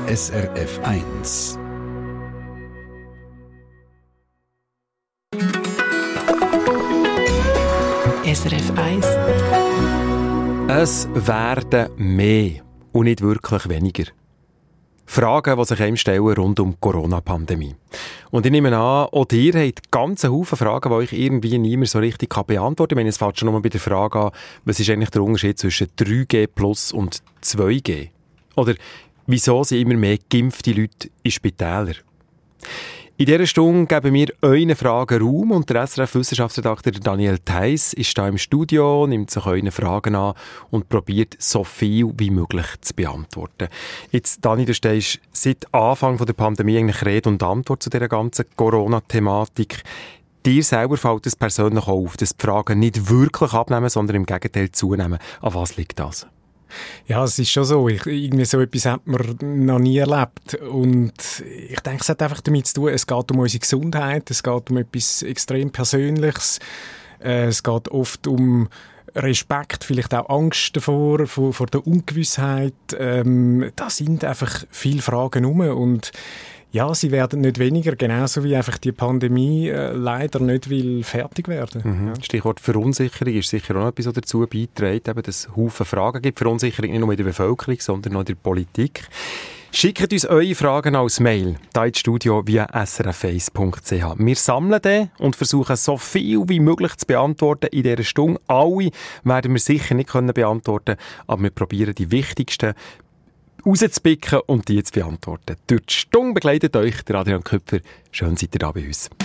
SRF 1. SRF 1. Es werden mehr und nicht wirklich weniger. Fragen, die sich einem stellen rund um die Corona-Pandemie. Und ich nehme an, auch ihr habt ganz Haufen Fragen, die euch irgendwie niemand so richtig beantworten kann. Ich meine, es fängt schon nur bei der Frage an, was ist eigentlich der Unterschied zwischen 3G plus und 2G? Oder wieso sind immer mehr geimpfte Leute in Spitälern? In dieser Stunde geben wir euren Fragen Raum und der SRF-Wissenschaftsredakteur Daniel Theiss ist hier im Studio, nimmt sich euren Fragen an und probiert so viel wie möglich zu beantworten. Jetzt, Dani, du stehst seit Anfang der Pandemie eigentlich Rede und Antwort zu dieser ganzen Corona-Thematik. Dir selber fällt es persönlich auf, dass die Fragen nicht wirklich abnehmen, sondern im Gegenteil zunehmen. An was liegt das? Ja, es ist schon so. Irgendwie so etwas hat man noch nie erlebt. Und ich denke, es hat einfach damit zu tun, es geht um unsere Gesundheit, es geht um etwas extrem Persönliches, es geht oft um Respekt, vielleicht auch Angst davor, vor der Ungewissheit. Da sind einfach viele Fragen rum und ja, sie werden nicht weniger, genauso wie einfach die Pandemie leider nicht will fertig werden. Mhm. Ja. Stichwort Verunsicherung ist sicher auch noch etwas, was dazu beiträgt, dass es Haufen Fragen gibt. Verunsicherung nicht nur in der Bevölkerung, sondern auch in der Politik. Schickt uns eure Fragen als Mail, hier ins Studio via srf1.ch. Wir sammeln die und versuchen, so viel wie möglich zu beantworten in dieser Stunde. Alle werden wir sicher nicht beantworten können, aber wir probieren die wichtigsten rauszupicken und die zu beantworten. Durch die Stunde begleitet euch der Adrian Köpfer. Schön seid ihr da bei uns.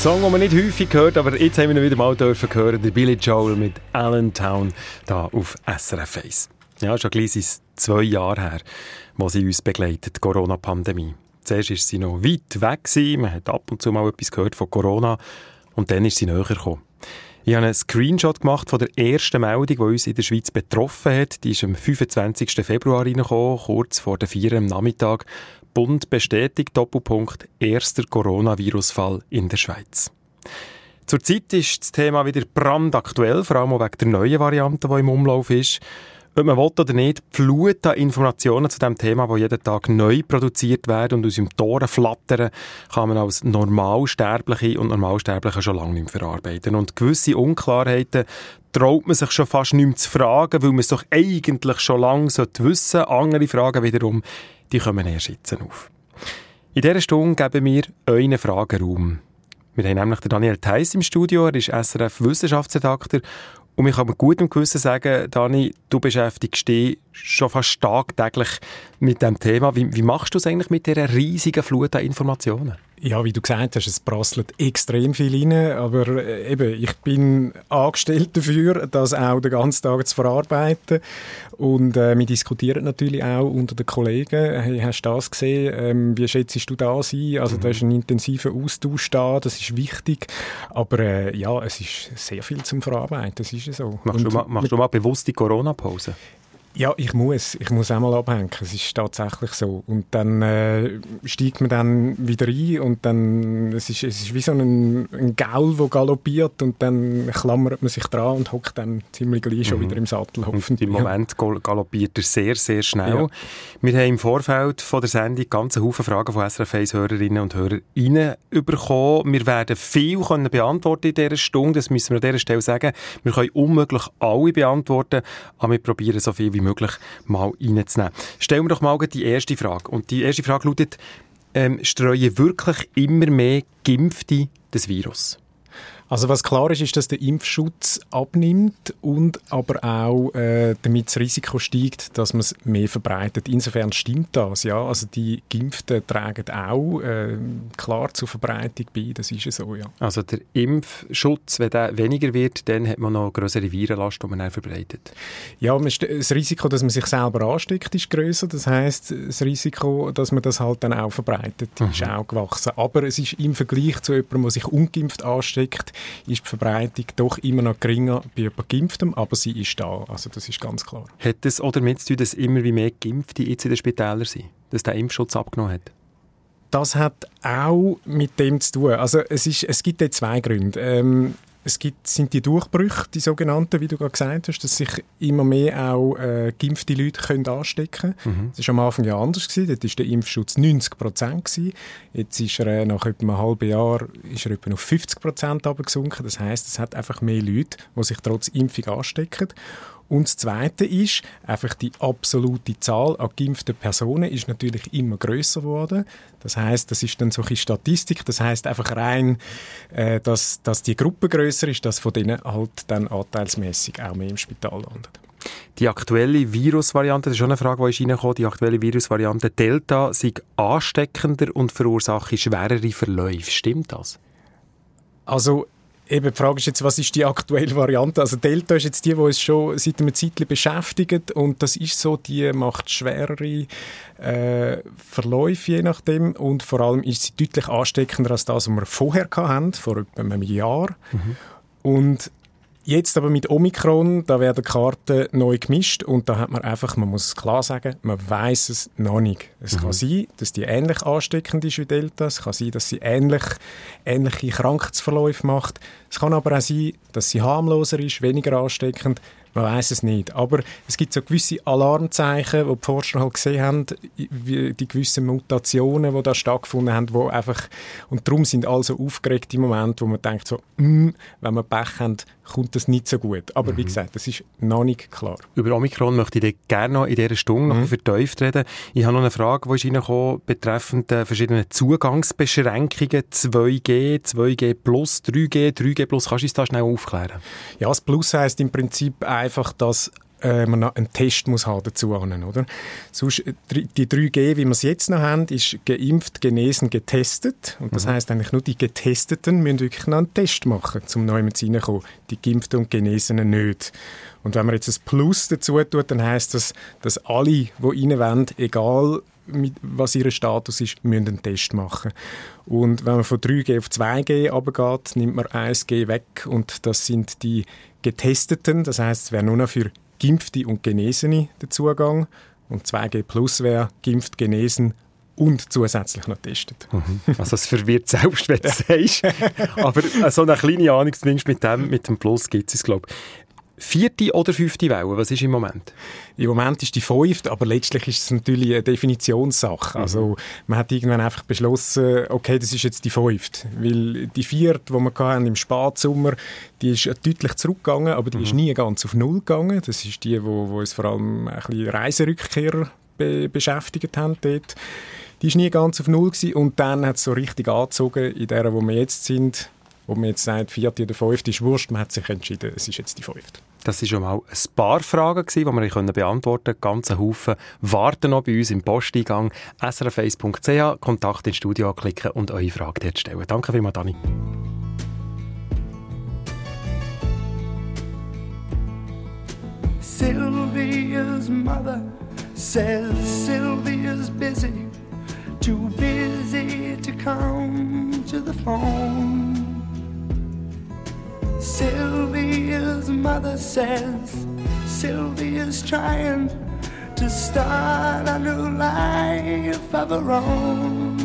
Song, den man nicht häufig hört, aber jetzt haben wir ihn wieder mal hören, der Billy Joel mit Allentown hier auf SRF 1. Ja, schon gleich sind es 2 Jahre her, wo sie uns begleitet, die Corona-Pandemie. Zuerst war sie noch weit weg gewesen, man hat ab und zu mal etwas gehört von Corona und dann ist sie näher gekommen. Ich habe einen Screenshot gemacht von der ersten Meldung, die uns in der Schweiz betroffen hat. Die ist am 25. Februar reingekommen, kurz vor der 4 am Nachmittag. Bund bestätigt, Doppelpunkt, erster Coronavirus-Fall in der Schweiz. Zurzeit ist das Thema wieder brandaktuell, vor allem auch wegen der neuen Variante, die im Umlauf ist. Ob man will oder nicht, die Flut an Informationen zu diesem Thema, die jeden Tag neu produziert werden und aus dem Toren flattern, kann man als Normalsterbliche und Normalsterbliche schon lange nicht mehr verarbeiten. Und gewisse Unklarheiten traut man sich schon fast nicht mehr zu fragen, weil man es doch eigentlich schon lange wissen sollte. Andere Fragen wiederum, die kommen erst jetzt auf. In dieser Stunde geben wir euren Fragen Raum. Wir haben nämlich den Daniel Theiss im Studio, er ist SRF-Wissenschaftsredakteur. Und ich kann mit gutem Gewissen sagen, Dani, du beschäftigst dich schon fast tagtäglich mit diesem Thema. Wie machst du es eigentlich mit dieser riesigen Flut an Informationen? Ja, wie du gesagt hast, es prasselt extrem viel rein, aber ich bin angestellt dafür, das auch den ganzen Tag zu verarbeiten. Und wir diskutieren natürlich auch unter den Kollegen. Hey, hast du das gesehen? Wie schätzt du das ein? Also da ist ein intensiver Austausch da, das ist wichtig. Aber es ist sehr viel zum Verarbeiten, das ist so. Machst du mal bewusst die Corona-Pause? Ja, ich muss auch mal abhängen. Es ist tatsächlich so. Und dann steigt man dann wieder ein und dann, es ist wie so ein Gaul, der galoppiert und dann klammert man sich dran und hockt dann ziemlich gleich schon wieder im Sattel. Und im Moment galoppiert er sehr, sehr schnell. Ja. Wir haben im Vorfeld von der Sendung ganze Haufen Fragen von SRF 1 Hörerinnen und Hörern reinbekommen. Wir werden viel beantworten in dieser Stunde, das müssen wir an dieser Stelle sagen. Wir können unmöglich alle beantworten, aber wir probieren so viel wie möglich mal reinzunehmen. Stellen wir doch mal die erste Frage. Und die erste Frage lautet, streuen wirklich immer mehr Geimpfte das Virus? Also was klar ist, ist, dass der Impfschutz abnimmt und aber auch damit das Risiko steigt, dass man es mehr verbreitet. Insofern stimmt das, ja. Also die Geimpften tragen auch klar zur Verbreitung bei, das ist so, ja. Also der Impfschutz, wenn der weniger wird, dann hat man noch eine grössere Virenlast, die man dann verbreitet. Ja, das Risiko, dass man sich selber ansteckt, ist grösser. Das heisst, das Risiko, dass man das halt dann auch verbreitet, ist auch gewachsen. Aber es ist im Vergleich zu jemandem, der sich ungeimpft ansteckt, ist die Verbreitung doch immer noch geringer bei jemandem Geimpftem, aber sie ist da. Also das ist ganz klar. Hat es auch damit zu tun, dass immer wie mehr Geimpfte jetzt in den Spitälern sind? Dass der Impfschutz abgenommen hat? Das hat auch mit dem zu tun. Also es gibt ja 2 Gründe. Sind die Durchbrüche, die sogenannten, wie du gerade gesagt hast, dass sich immer mehr auch geimpfte Leute können anstecken können. Das war am Anfang ja anders gewesen. Dort war der Impfschutz 90%. Jetzt ist er nach etwa einem halben Jahr etwa auf 50% runtergesunken. Das heisst, es hat einfach mehr Leute, die sich trotz Impfung anstecken. Und das Zweite ist, einfach die absolute Zahl an geimpften Personen ist natürlich immer grösser geworden. Das heisst, das ist dann solche Statistik, das heisst einfach rein, dass die Gruppe grösser ist, dass von denen halt dann anteilsmässig auch mehr im Spital landet. Die aktuelle Virusvariante, das ist schon eine Frage, die ist reingekommen, die aktuelle Virusvariante Delta sei ansteckender und verursache schwerere Verläufe. Stimmt das? Also eben, die Frage ist jetzt, was ist die aktuelle Variante? Also Delta ist jetzt die uns schon seit einer Zeit beschäftigt und das ist so, die macht schwerere Verläufe je nachdem und vor allem ist sie deutlich ansteckender als das, was wir vorher hatten, vor etwa einem Jahr. Und jetzt aber mit Omikron, da werden Karten neu gemischt und da hat man einfach, man muss es klar sagen, man weiss es noch nicht. Es kann sein, dass die ähnlich ansteckend ist wie Delta, es kann sein, dass sie ähnliche Krankheitsverläufe macht. Es kann aber auch sein, dass sie harmloser ist, weniger ansteckend. Man weiss es nicht. Aber es gibt so gewisse Alarmzeichen, die Forscher halt gesehen haben, wie die gewissen Mutationen, die da stattgefunden haben, wo einfach, und darum sind alle so aufgeregt im Moment, wo man denkt so, wenn wir Pech haben, kommt das nicht so gut. Aber wie gesagt, das ist noch nicht klar. Über Omikron möchte ich gerne noch in dieser Stunde noch vertieft reden. Ich habe noch eine Frage, die ist reingekommen, betreffend verschiedene Zugangsbeschränkungen, 2G, 2G+, 3G, 3G+. Kannst du uns das schnell aufklären? Ja, das Plus heisst im Prinzip einfach, dass man noch einen Test muss haben dazu haben, oder? Sonst, die 3G, wie wir es jetzt noch haben, ist geimpft, genesen, getestet. Und das heisst eigentlich nur, die Getesteten müssen wirklich noch einen Test machen, um neu mit reinzukommen. Die Geimpften und Genesenen nicht. Und wenn man jetzt ein Plus dazu tut, dann heisst das, dass alle, die rein wollen, egal was ihr Status ist, müssen einen Test machen. Und wenn man von 3G auf 2G runtergeht, nimmt man 1G weg und das sind die Getesteten. Das heisst, es wäre nur noch für Geimpfte und Genesene der Zugang. Und 2G Plus wäre geimpft, genesen und zusätzlich noch getestet. Also es verwirrt selbst, wenn du es sagst. Aber so eine kleine Ahnung zumindest mit dem Plus gibt es, glaube ich. 4. oder 5. Welle, was ist im Moment? Im Moment ist die 5., aber letztlich ist es natürlich eine Definitionssache. Also man hat irgendwann einfach beschlossen, okay, das ist jetzt die 5. Weil die 4., die wir hatten im Spätsommer, die ist deutlich zurückgegangen, aber die ist nie ganz auf Null gegangen. Das ist die, wo uns vor allem ein bisschen Reiserückkehrer beschäftigt haben dort. Die ist nie ganz auf Null gewesen und dann hat es so richtig angezogen in der, wo wir jetzt sind. Wo man jetzt sagt, 4. oder 5. ist wurscht, man hat sich entschieden, es ist jetzt die 5. Das waren schon mal ein paar Fragen, die wir beantworten konnten. Ganze Haufen warten noch bei uns im Posteingang. srf1.ch, Kontakt ins Studio anklicken und eure Frage dort stellen. Danke vielmals, Dani. Sylvia's mother says Sylvia's busy, too busy to come to the phone. Sylvia's mother says Sylvia's trying to start a new life of her own.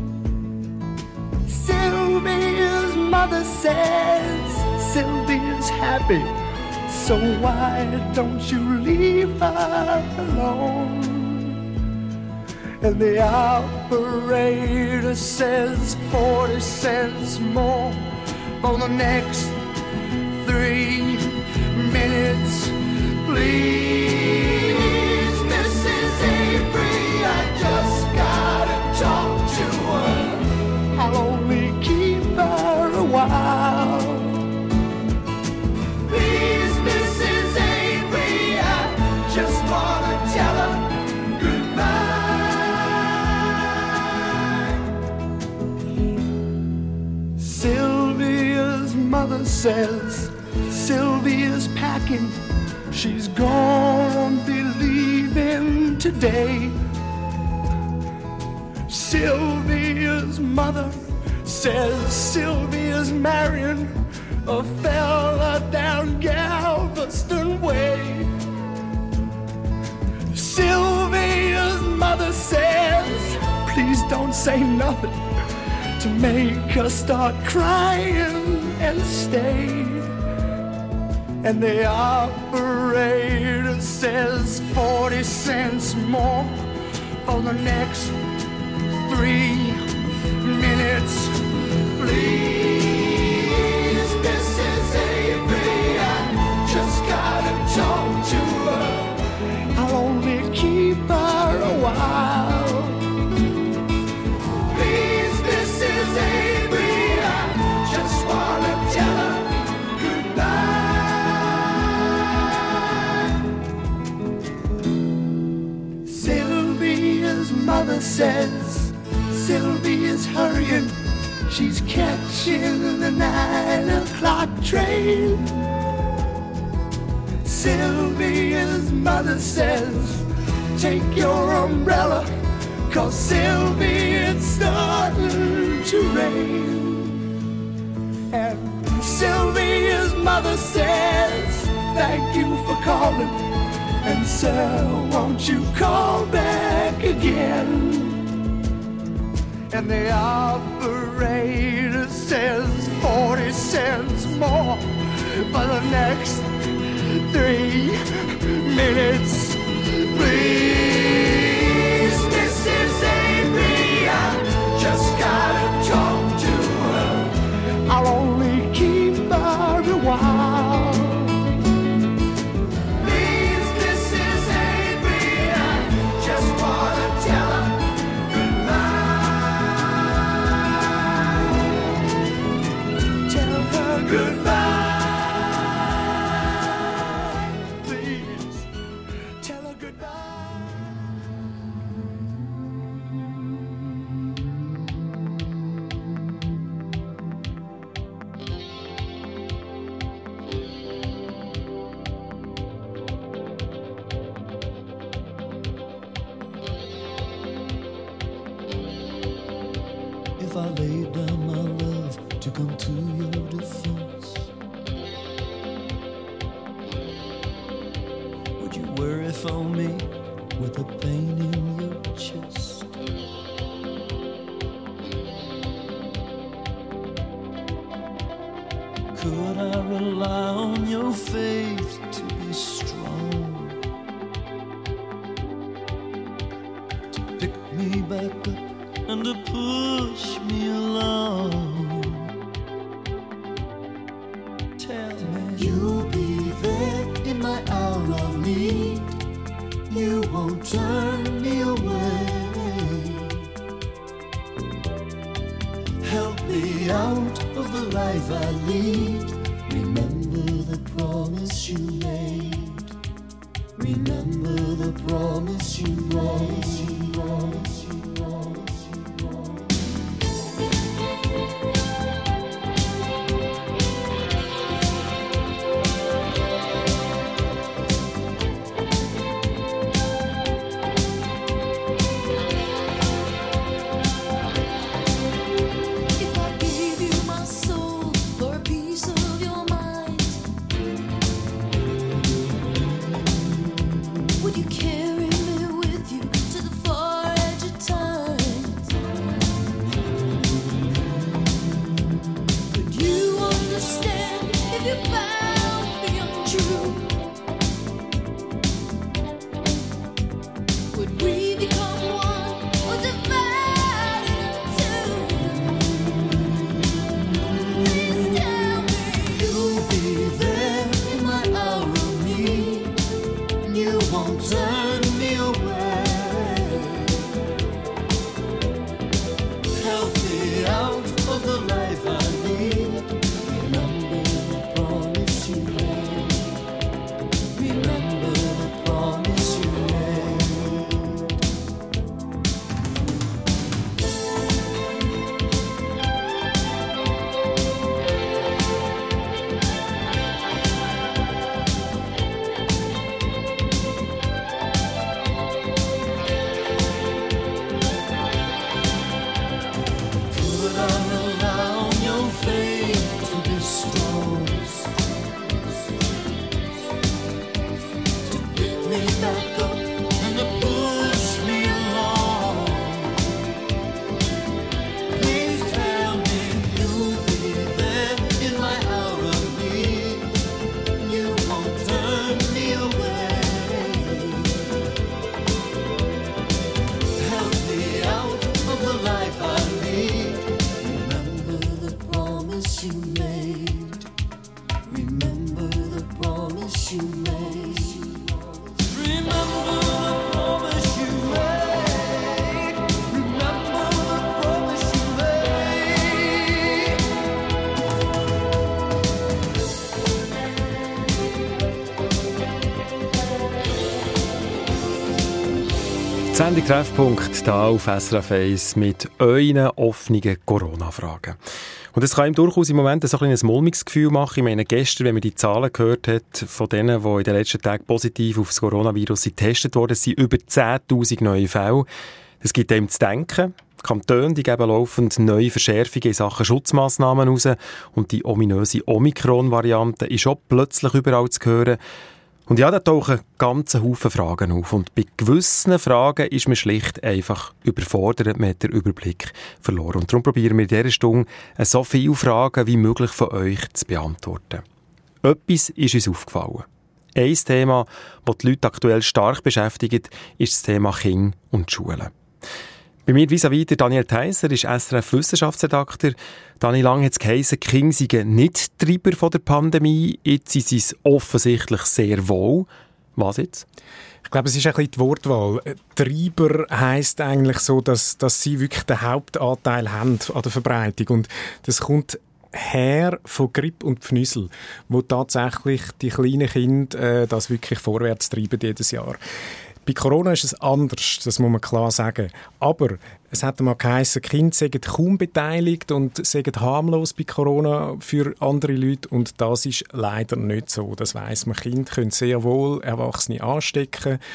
Sylvia's mother says Sylvia's happy, so why don't you leave her alone? And the operator says 40 cents more for the next 3 minutes, please. Mrs. Avery, I just gotta talk to her. I'll only keep her a while. Please, Mrs. Avery, I just wanna tell her goodbye. Sylvia's mother says Sylvia's packing, she's gonna be leaving today. Sylvia's mother says Sylvia's marrying a fella down Galveston Way. Sylvia's mother says, please don't say nothing to make her start crying and stay. And the operator says 40 cents more for the next 3 minutes, please. Mrs. Avery, I just gotta talk to her. I'll only keep her a while. Please, Mrs. Avery, I just wanna tell her mother says Sylvia's hurrying, she's catching the 9 o'clock train. Sylvia's mother says take your umbrella, 'cause Sylvia, it's starting to rain. And Sylvia's mother says thank you for calling, and sir, won't you call back again? And the operator says 40 cents more for the next 3 minutes, please. Mrs. Avery, I just gotta talk to her. I'll only keep her a while. Goodbye, please. lay down my love to come to your defense? Would you worry for me with a pain in your chest? Could I rely on your faith to be strong, to pick me back up and to push me along? Tell me you'll be there in my hour of need. You won't turn me away. Help me out of the life I lead. Remember the promise you made. Remember the promise you made. Sendung Treffpunkt hier auf SRF 1 mit euren offenen Corona-Fragen. Und es kann ihm durchaus im Moment ein kleines mulmiges Gefühl machen. Ich meine, gestern, wenn man die Zahlen gehört hat, von denen, die in den letzten Tagen positiv auf das Coronavirus getestet wurden, sind über 10'000 neue Fälle. Das gibt einem zu denken. Die Kantone, die geben laufend neue Verschärfungen in Sachen Schutzmassnahmen raus. Und die ominöse Omikron-Variante ist auch plötzlich überall zu hören. Und ja, da tauchen ganze Haufen Fragen auf. Und bei gewissen Fragen ist man schlicht einfach überfordert, man hat den Überblick verloren. Und darum probieren wir in dieser Stunde so viele Fragen wie möglich von euch zu beantworten. Etwas ist uns aufgefallen. Ein Thema, das die Leute aktuell stark beschäftigt, ist das Thema Kinder und Schulen. Bei mir vis-à-vis der Daniel Theiser ist SRF-Wissenschaftsredakteur. Daniel, lange hat es geheissen, die Kinder seien nicht Treiber von der Pandemie. Jetzt sind sie es offensichtlich sehr wohl. Was jetzt? Ich glaube, es ist ein bisschen die Wortwahl. Treiber heisst eigentlich so, dass sie wirklich den Hauptanteil haben an der Verbreitung. Und das kommt her von Grippe und Pfnüsel, wo tatsächlich die kleinen Kinder das wirklich vorwärts treiben jedes Jahr. Bei Corona ist es anders, das muss man klar sagen. Aber es hat einmal geheissen, Kinder seien kaum beteiligt und seien harmlos bei Corona für andere Leute. Und das ist leider nicht so. Das weiss man. Kinder können sehr wohl Erwachsene anstecken.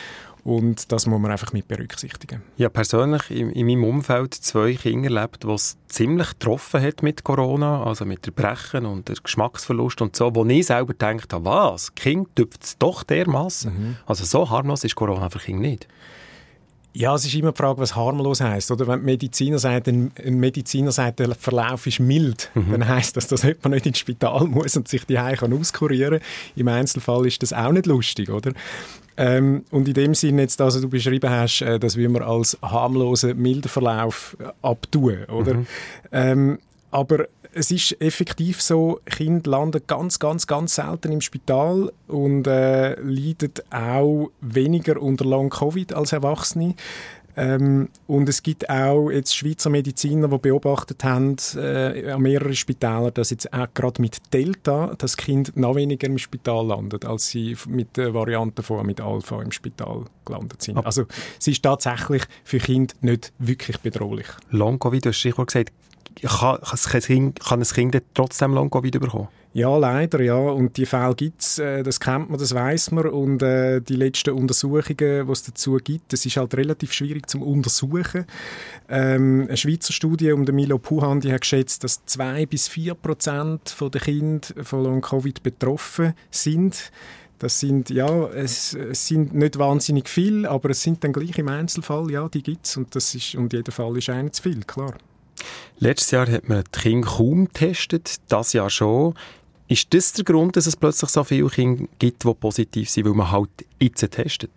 Und das muss man einfach mit berücksichtigen. Ja, persönlich in meinem Umfeld 2 Kinder erlebt, die es ziemlich getroffen hat mit Corona, also mit Erbrechen und der Geschmacksverlust und so, wo ich selber gedacht habe, was, Kind tüpft es doch dermassen. Also so harmlos ist Corona für Kinder nicht. Ja, es ist immer die Frage, was harmlos heisst. Oder wenn ein Mediziner sagt, der Verlauf ist mild, dann heisst das, dass jemand nicht ins Spital muss und sich die Hause auskurieren kann. Im Einzelfall ist das auch nicht lustig, oder? Und in dem Sinne, jetzt, also du beschrieben hast, das will man als harmlosen, milden Verlauf abtun, oder? Aber es ist effektiv so, Kinder landen ganz, ganz, ganz selten im Spital und leiden auch weniger unter Long-Covid als Erwachsene. Und es gibt auch jetzt Schweizer Mediziner, die beobachtet haben an mehreren Spitälern, dass jetzt auch gerade mit Delta das Kind noch weniger im Spital landet, als sie mit der Variante vorher mit Alpha im Spital gelandet sind. Also es ist tatsächlich für Kinder nicht wirklich bedrohlich. Long-Covid, du hast Stichwort gesagt, kann ein Kind trotzdem Long-Covid bekommen? Ja, leider, ja. Und die Fälle gibt es, das kennt man, das weiss man. Und die letzten Untersuchungen, die es dazu gibt, das ist halt relativ schwierig zu untersuchen. Eine Schweizer Studie um den Milo Puhandi hat geschätzt, dass 2-4% der Kinder von Long-Covid betroffen sind. Das sind, ja, es sind nicht wahnsinnig viel, aber es sind dann gleich im Einzelfall, ja, die gibt es. Und jeder Fall ist einer zu viel, klar. Letztes Jahr hat man die Kinder kaum getestet, dieses Jahr schon. Ist das der Grund, dass es plötzlich so viele Kinder gibt, die positiv sind, weil man halt jetzt testet?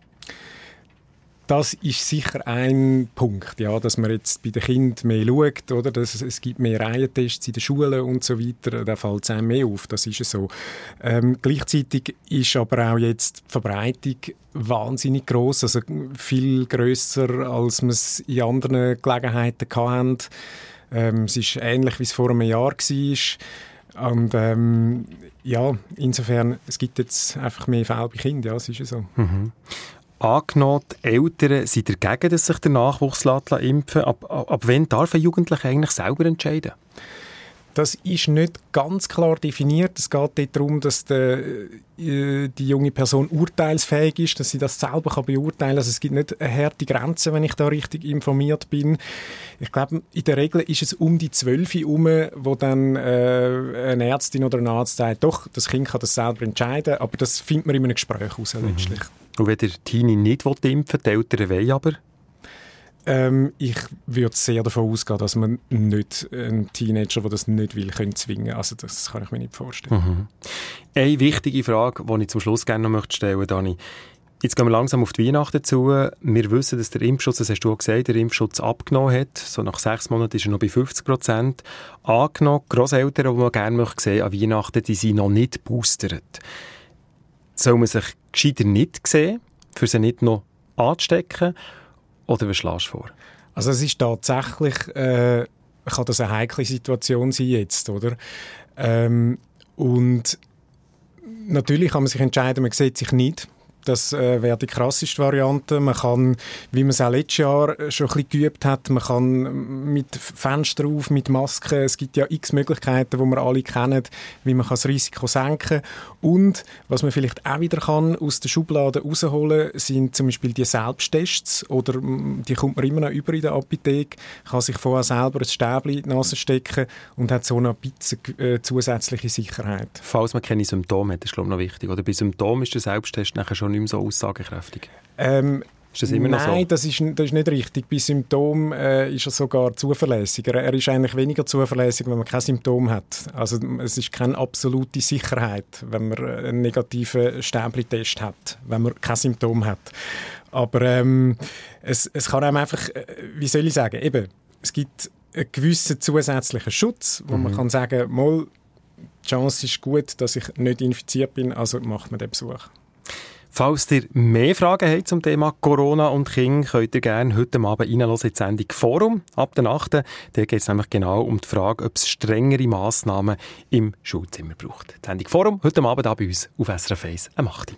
Das ist sicher ein Punkt, ja, dass man jetzt bei den Kindern mehr schaut, oder? Es gibt mehr Reihentests in den Schulen und so weiter, da fällt es einem mehr auf, das ist es so. Gleichzeitig ist aber auch jetzt die Verbreitung wahnsinnig gross, also viel grösser, als wir es in anderen Gelegenheiten hatten. Es ist ähnlich, wie es vor einem Jahr war. Und ja, insofern, es gibt jetzt einfach mehr Fälle bei Kindern, ja, es ist ja so. Angenommen, die Eltern sind dagegen, dass sich der Nachwuchs impfen lässt. Ab wann darf ein Jugendlicher eigentlich selber entscheiden? Das ist nicht ganz klar definiert. Es geht dort darum, dass die junge Person urteilsfähig ist, dass sie das selber beurteilen kann. Also es gibt nicht eine harte Grenze, wenn ich da richtig informiert bin. Ich glaube, in der Regel ist es um die 12 herum, wo dann eine Ärztin oder ein Arzt sagt, doch, das Kind kann das selber entscheiden, aber das findet man in einem Gespräch heraus letztlich. Und wenn der Teenie nicht impfen will, die Eltern wollen aber? Ich würde sehr davon ausgehen, dass man nicht einen Teenager, der das nicht will, zwingen kann. Also das kann ich mir nicht vorstellen. Eine wichtige Frage, die ich zum Schluss gerne noch stellen möchte, Dani. Jetzt gehen wir langsam auf die Weihnachten zu. Wir wissen, dass der Impfschutz, das hast du auch gesagt, der Impfschutz abgenommen hat. So nach 6 Monaten ist er noch bei 50%. Angenommen, Grosseltern, die man gerne möchte an Weihnachten, die sind noch nicht boostert. Soll man sich gescheiter nicht sehen, für sie nicht noch anzustecken? Oder was schlägst du vor? Also es ist tatsächlich, kann das eine heikle Situation sein jetzt, oder? Und natürlich kann man sich entscheiden, man sieht sich nicht. Das wäre die krasseste Variante. Man kann, wie man es auch letztes Jahr schon ein bisschen geübt hat, man kann mit Fenster auf, mit Masken, es gibt ja x Möglichkeiten, die wir alle kennen, wie man das Risiko senken kann. Und was man vielleicht auch wieder kann aus der Schublade rausholen, sind zum Beispiel die Selbsttests, oder die kommt man immer noch über in der Apotheke, kann sich vorher selber ein Stäbchen in die Nase stecken und hat so noch ein bisschen zusätzliche Sicherheit. Falls man keine Symptome hat, ist glaube ich noch wichtig. Oder bei Symptomen ist der Selbsttest nachher schon nicht mehr so aussagekräftig. Ist das immer noch so? Nein, das ist nicht richtig. Bei Symptomen ist er sogar zuverlässiger. Er ist eigentlich weniger zuverlässig, wenn man kein Symptom hat. Also es ist keine absolute Sicherheit, wenn man einen negativen Stäbli-Test hat, wenn man kein Symptom hat. Aber es kann einem einfach, wie soll ich sagen, eben, es gibt einen gewissen zusätzlichen Schutz, wo man kann sagen, mal, die Chance ist gut, dass ich nicht infiziert bin, also macht man den Besuch. Falls ihr mehr Fragen habt zum Thema Corona und Kinder, könnt ihr gerne heute Abend reinhören in die Sendung Forum ab der 8. Da geht es nämlich genau um die Frage, ob es strengere Massnahmen im Schulzimmer braucht. Die Sendung Forum heute Abend bei uns auf SRF 1 am 8.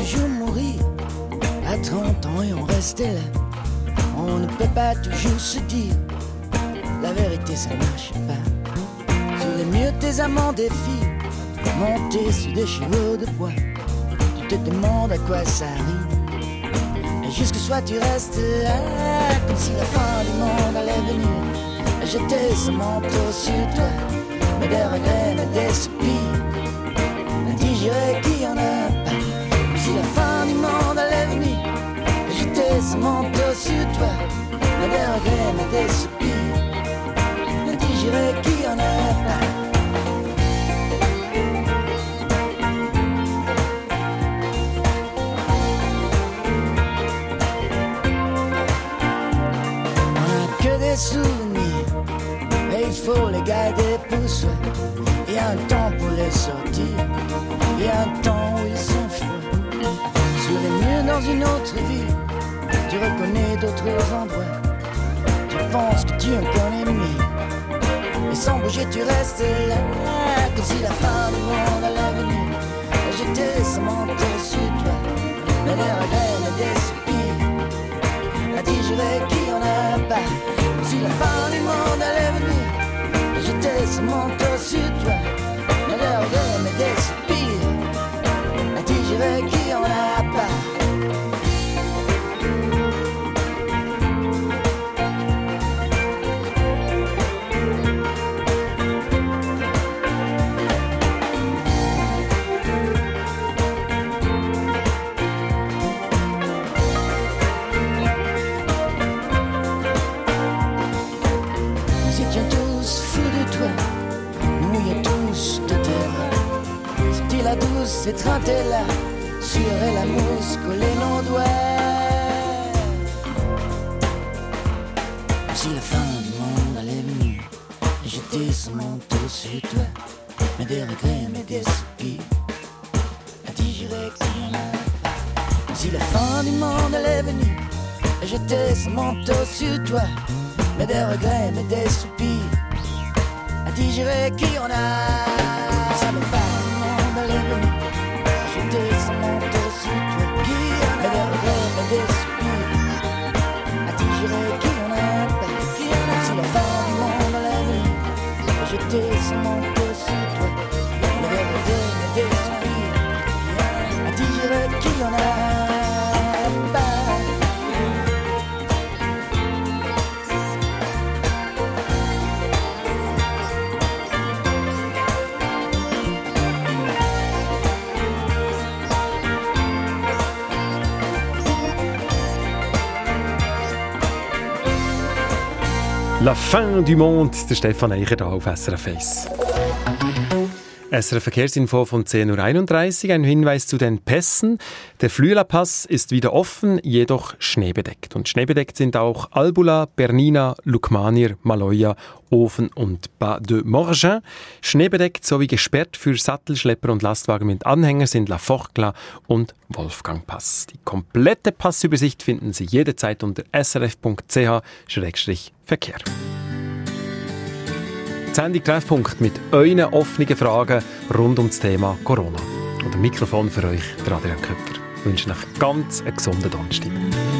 toujours mourir à 30 ans et on restait là. On ne peut pas toujours se dire la vérité, ça marche pas. Sur les murs, tes amants défient, montés sur des chevaux de bois. Tu te demandes à quoi ça arrive. Et jusque soit tu restes là, comme si la fin du monde allait venir. Et jeter ce manteau sur toi, mais des regrets, mais des soupirs. Indigérés qui en a pas, comme si la fin du monde allait venir. Et jeter ce manteau sur toi, mais des regrets, mais des soupirs. Indigérés qui en a pas. Des souvenirs, et il faut les garder pour soi. Il y a un temps pour les sortir, il y a un temps où ils sont froids. Sur les murs dans une autre ville, tu reconnais d'autres endroits. Tu penses que tu en connais mieux, et sans bouger tu restes là, comme si la fin du monde allait venir. Et j'étais ce manteau sur toi, mais des regrets, mais des soupirs. À digérer qui en a pas. Si la fin du monde allait venir, j'étais ce manteau sur toi, mais des regrets, mais des soupirs, à digérer qui en a pas. Cette trentelle-là, surerait la mousse collée nos doigts. Si la fin du monde allait venir, jeter ce manteau sur toi, mais des regrets, mais des soupirs, à digérer qu'il y en a pas. Si la fin du monde allait venir, jeter ce manteau sur toi, mais des regrets, mais des soupirs, à digérer qu'il y en a. Si la fin du monde allait venir, jeter ce manteau sur toi, mais des regrets, mais des soupirs, à digérer qu'il y en a pas. Si la fin du monde allait venir, jeter ce manteau sur toi, mais des regrets, mais des soupirs, à digérer qu'il y en a pas. La fin du monde, der Stefan Eicher da auf SRF 1. SRF Verkehrsinfo von 10.31 Uhr. Ein Hinweis zu den Pässen. Der Flüela-Pass ist wieder offen, jedoch schneebedeckt. Und schneebedeckt sind auch Albula, Bernina, Lukmanir, Maloja, Ofen und Bas de Morgin. Schneebedeckt sowie gesperrt für Sattelschlepper und Lastwagen mit Anhänger sind La Forcla und Wolfgangpass. Die komplette Passübersicht finden Sie jederzeit unter srf.ch/Verkehr. Die Sendung Treffpunkt mit euren offenen Fragen rund um das Thema Corona. Und am Mikrofon für euch der Adrian Köpfer. Ich wünsche euch ganz einen gesunden Donnerstag.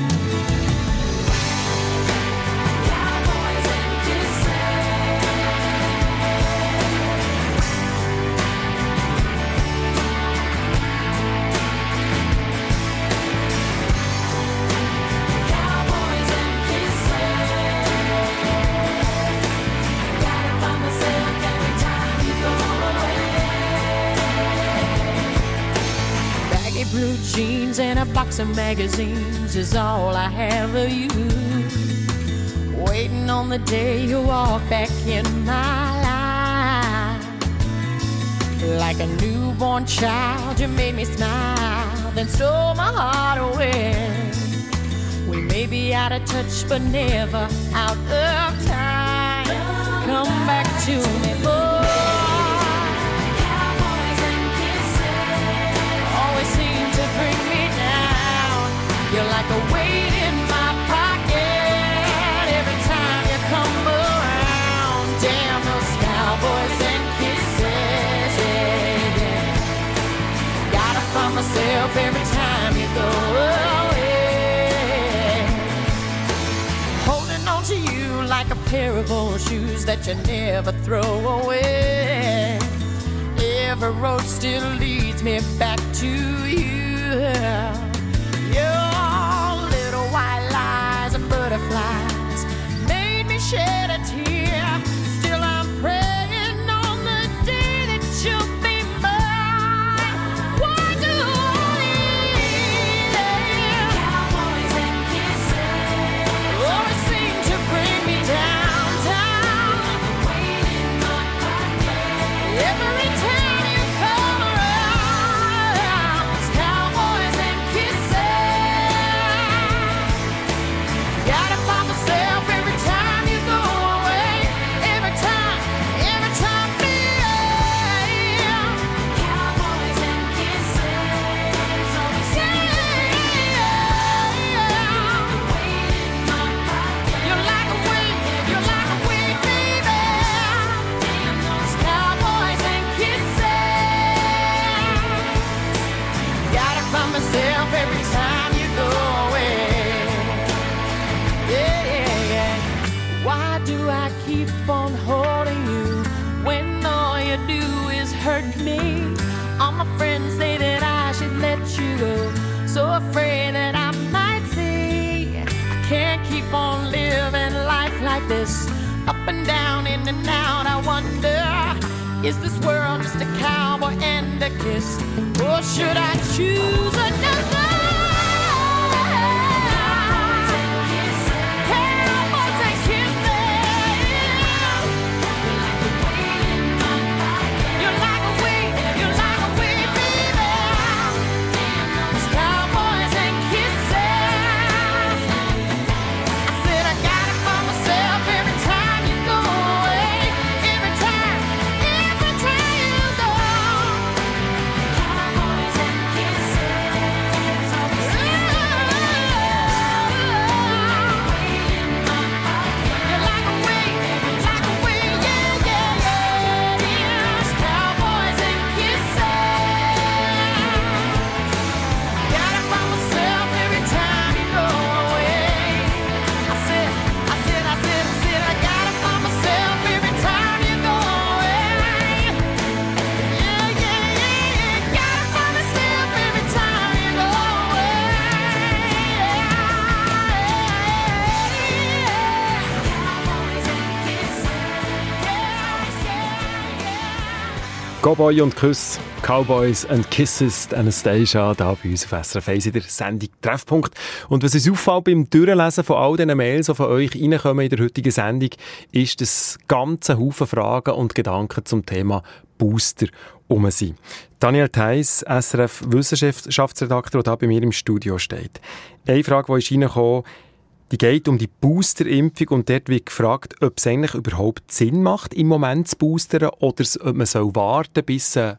Blue jeans and a box of magazines is all I have of you. Waiting on the day you walk back in my life. Like a newborn child, you made me smile, then stole my heart away. We may be out of touch, but never out of time. Come back to me, boy. Bring me down. You're like a weight in my pocket every time you come around. Damn those cowboys and kisses, yeah, yeah. Gotta find myself every time pair of old shoes that you never throw away. Every road still leads me back to you. Your little white lies and butterflies made me shed a tear. Still I'm praying on the day that you'll be mine. Why do cowboys and kisses always seem to bring me downtown? Every time you come around, it's cowboys and kisses. Gotta find myself every time you go away. Every time, yeah. Cowboys and kisses, always you're like a wind, baby. It's cowboys and kisses. Gotta find myself every time you go away. Yeah. Why do I keep on holding you when all you do is hurt me? All my friends say that I should let you go, so afraid that I might say I can't keep on living life like this, up and down, in and out. I wonder, is this world just a cowboy and a kiss, or should I choose another? Cowboys and kisses. You're like a wind, baby. It's cowboys and kisses. I said I gotta find myself every time you go away. Every time you go. Cowboys and kisses. You're like a wind, yeah. It's cowboys and kisses. Gotta find myself every time you go away. I said, I gotta find myself every time you go away. Yeah. Gotta find myself every time you go Cowboy und Kuss, Cowboys and Kisses, Anastasia, da bei uns auf SRF 1 in der Sendung Treffpunkt. Und was uns auffällt beim Durchlesen von all diesen Mails, die von euch reinkommen in der heutigen Sendung, ist das ganze Haufen Fragen und Gedanken zum Thema Booster sind. Daniel Theiss, SRF Wissenschaftsredakteur, der bei mir im Studio steht. Eine Frage, die ist reingekommen, die geht um die Boosterimpfung und dort wird gefragt, ob es eigentlich überhaupt Sinn macht, im Moment zu boostern oder ob man warten soll, bis eine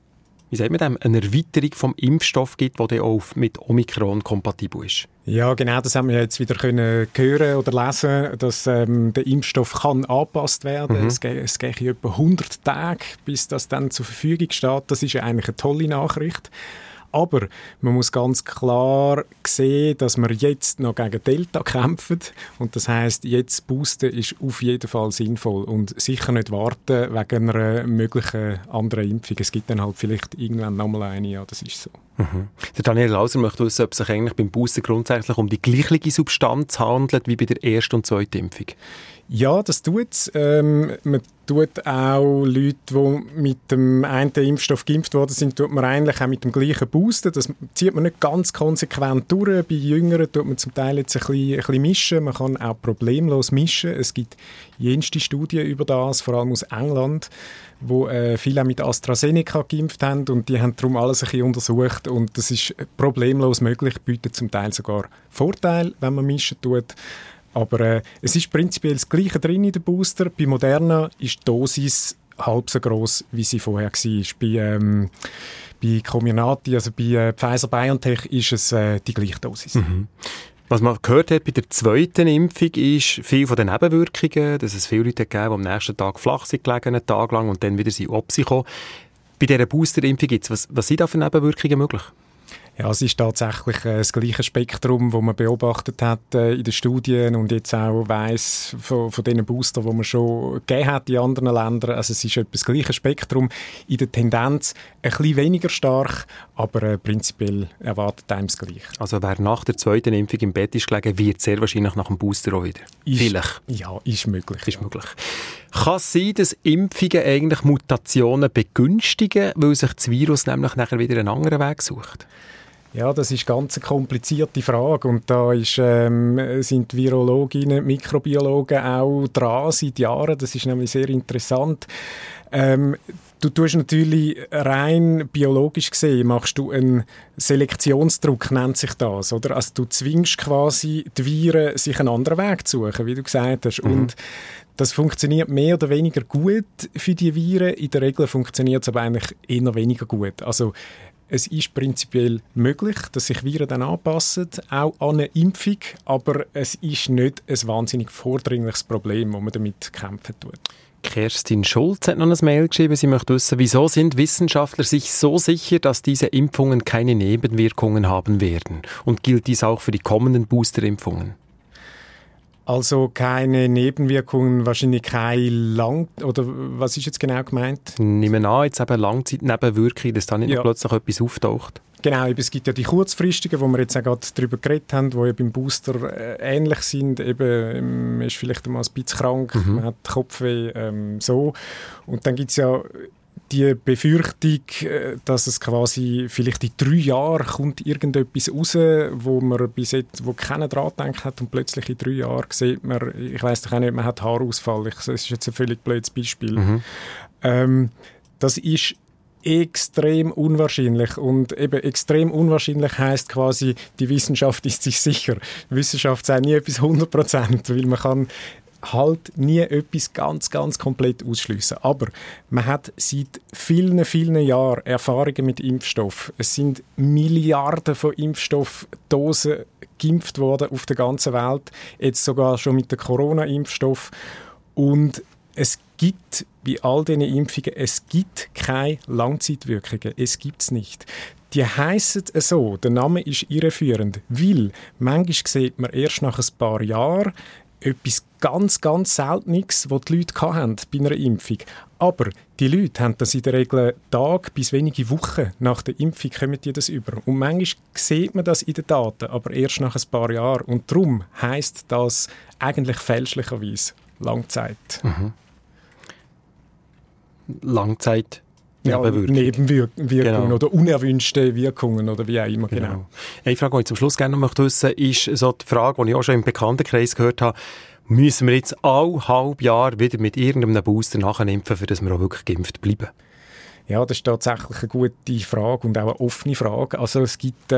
Erweiterung vom Impfstoff gibt, der dann auch mit Omikron kompatibel ist. Ja, genau, das haben wir jetzt wieder können hören oder lesen, dass der Impfstoff kann angepasst werden. Es geht etwa 100 Tage, bis das dann zur Verfügung steht. Das ist ja eigentlich eine tolle Nachricht. Aber man muss ganz klar sehen, dass wir jetzt noch gegen Delta kämpfen. Und das heisst, jetzt boosten ist auf jeden Fall sinnvoll. Und sicher nicht warten wegen einer möglichen anderen Impfung. Es gibt dann halt vielleicht irgendwann nochmal eine, ja, das ist so. Der Daniel Lauser möchte wissen, ob sich eigentlich beim Booster grundsätzlich um die gleiche Substanz handelt wie bei der ersten und zweiten Impfung. Ja, das tut es. Man tut auch Leute, die mit dem einen Impfstoff geimpft worden sind, tut man eigentlich auch mit dem gleichen boosten. Das zieht man nicht ganz konsequent durch. Bei Jüngeren tut man zum Teil jetzt ein bisschen mischen. Man kann auch problemlos mischen. Es gibt jenste Studien über das, vor allem aus England, wo viele auch mit AstraZeneca geimpft haben und die haben darum alles ein bisschen untersucht und das ist problemlos möglich, bietet zum Teil sogar Vorteile, wenn man mischen tut. Aber es ist prinzipiell das Gleiche drin in den Booster. Bei Moderna ist die Dosis halb so gross, wie sie vorher war. Bei Comirnaty, also bei Pfizer-BioNTech, ist es die gleiche Dosis. Was man gehört hat bei der zweiten Impfung ist viel von den Nebenwirkungen, dass es viele Leute gegeben, die am nächsten Tag flach sind gelegen, einen Tag lang und dann wieder sind gekommen. Bei dieser Boosterimpfung gibt es, was sind da für Nebenwirkungen möglich? Ja, es ist tatsächlich das gleiche Spektrum, das man beobachtet hat in den Studien und jetzt auch weiss von diesen Boostern, die man schon gegeben hat in anderen Ländern. Also es ist etwa das gleiche Spektrum, in der Tendenz ein bisschen weniger stark, aber prinzipiell erwartet einem das Gleiche. Also wer nach der zweiten Impfung im Bett ist gelegen, wird sehr wahrscheinlich nach dem Booster auch wieder. Vielleicht. Ja, ist möglich. Ist möglich. Kann es sein, dass Impfungen eigentlich Mutationen begünstigen, weil sich das Virus nämlich nachher wieder einen anderen Weg sucht? Ja, das ist ganz eine komplizierte Frage und da sind die Virologinnen und Mikrobiologen auch dran seit Jahren. Das ist nämlich sehr interessant. Du tust natürlich rein biologisch gesehen, machst du einen Selektionsdruck, nennt sich das, oder? Also du zwingst quasi die Viren, sich einen anderen Weg zu suchen, wie du gesagt hast. Und das funktioniert mehr oder weniger gut für die Viren. In der Regel funktioniert es aber eigentlich eher weniger gut. Also es ist prinzipiell möglich, dass sich Viren dann anpassen, auch an eine Impfung, aber es ist nicht ein wahnsinnig vordringliches Problem, das man damit kämpfen tut. Kerstin Schulz hat noch ein Mail geschrieben. Sie möchte wissen, wieso sind Wissenschaftler sich so sicher, dass diese Impfungen keine Nebenwirkungen haben werden? Und gilt dies auch für die kommenden Boosterimpfungen? Also keine Nebenwirkungen, wahrscheinlich keine oder was ist jetzt genau gemeint? Nehmen an, jetzt eben Langzeitnebenwirkungen, dass da nicht noch plötzlich etwas auftaucht. Genau, es gibt ja die kurzfristigen, wo wir jetzt auch gerade darüber geredet haben, die ja beim Booster ähnlich sind. Eben, man ist vielleicht mal ein bisschen krank, man hat Kopfweh, so. Und dann gibt es ja die Befürchtung, dass es quasi vielleicht in 3 Jahren kommt irgendetwas raus, wo man bis jetzt, wo keiner dran gedacht hat und plötzlich in 3 Jahren sieht man, ich weiss doch auch nicht, man hat Haarausfall. Das ist jetzt ein völlig blödes Beispiel. Das ist extrem unwahrscheinlich und eben extrem unwahrscheinlich heisst quasi, die Wissenschaft ist sich sicher. Die Wissenschaft sagt nie etwas 100%, weil man kann halt nie etwas ganz, ganz komplett ausschliessen. Aber man hat seit vielen, vielen Jahren Erfahrungen mit Impfstoff. Es sind Milliarden von Impfstoffdosen geimpft worden auf der ganzen Welt, jetzt sogar schon mit dem Corona-Impfstoff. Und es gibt bei all diesen Impfungen, es gibt keine Langzeitwirkungen. Es gibt es nicht. Die heissen so, der Name ist irreführend, weil manchmal sieht man erst nach ein paar Jahren etwas ganz, ganz Seltenes, was die Leute hatten bei einer Impfung. Aber die Leute haben das in der Regel Tage bis wenige Wochen nach der Impfung kommen die das über. Und manchmal sieht man das in den Daten, aber erst nach ein paar Jahren. Und darum heisst das eigentlich fälschlicherweise Langzeit. Nebenwirkungen genau. Oder unerwünschte Wirkungen oder wie auch immer. Genau. Eine Frage, die ich zum Schluss gerne noch wissen möchte, ist so die Frage, die ich auch schon im Bekanntenkreis gehört habe, müssen wir jetzt alle halbe Jahr wieder mit irgendeinem Booster nachimpfen, für dass wir auch wirklich geimpft bleiben? Ja, das ist tatsächlich eine gute Frage und auch eine offene Frage. Also es gibt